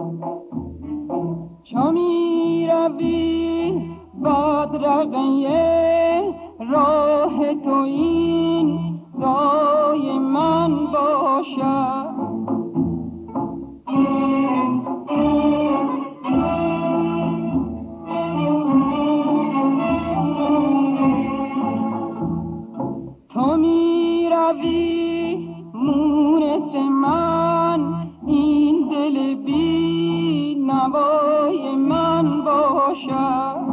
چو می روی بدرقه راه تو این رای من باشد. تو می روی مونس من این دل بی نوای من باشد.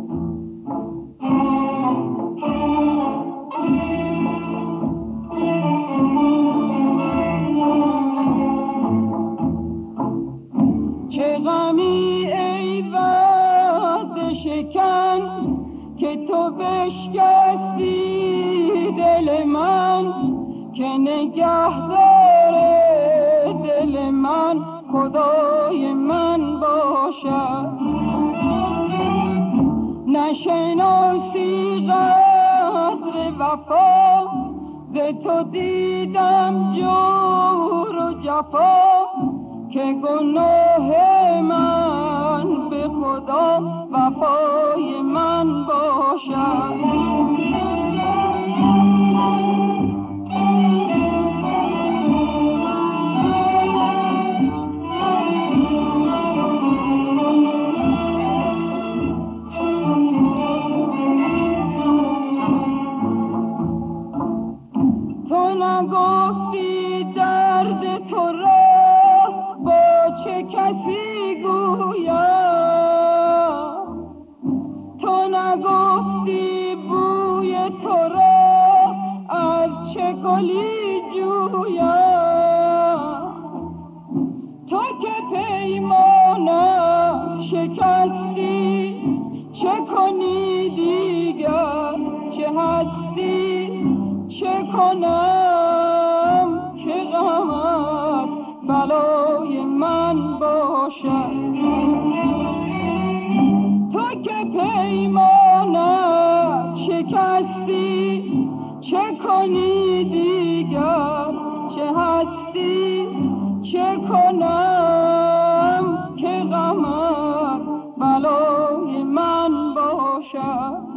چه غمی ای وعده شکن که تو بشکستی دل من، که نگهدار دل من خدای من باشد. نشناسی قدر وفا ز تو دیدم جور و جفا، که گناه من به خدا وفای من باشد. تو نگفتی درد تو را با چه کسی گویم، تو نگفتی بوی تو را از چه گلی جویم. تو که پیمانم شکستی چه کنی دیگر، چه هستی چه کنم که غمت بلای من باشد. تو که پیمانت شکستی چه کنی دیگر، چه هستی چه کنم که غمت بلای من باشد.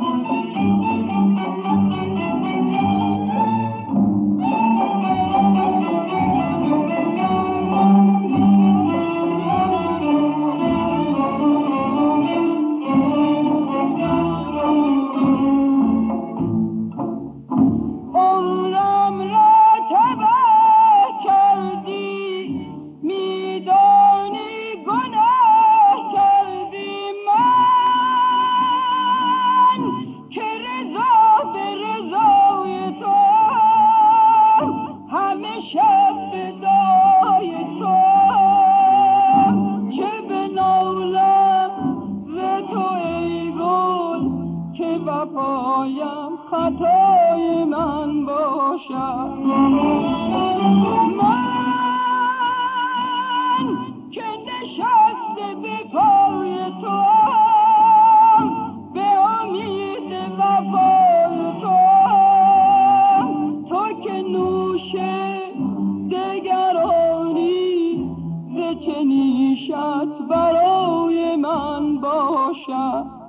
پایم خطای من باشد. من که نشسته به پای تو به امید وفای تو که نوش دگرانی ز چه نیشت برای من باشد.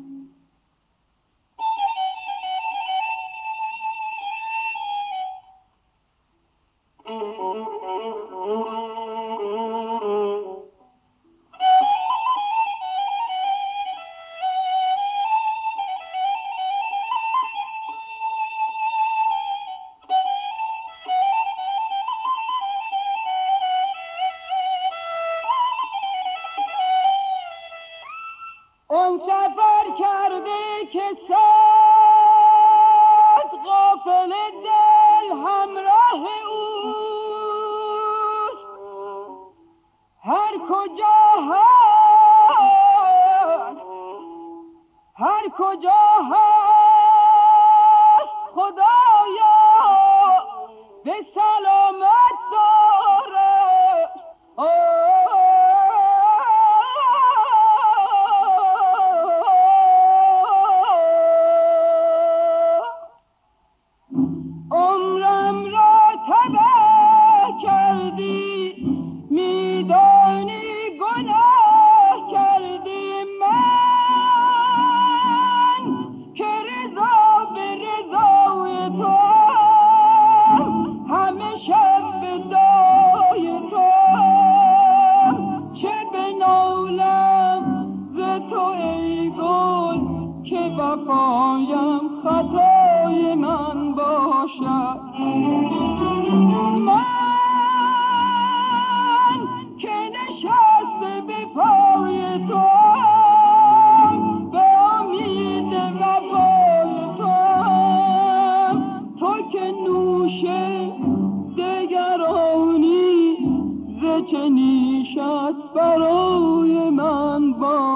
اون سفر کرده که ساز غافل دل همراه اوست، هر کجا هست خدایا به سلامت دارد. عمرم را تباه کردی میدانی گناه نوش دگرانی ز چه نیشت برای من با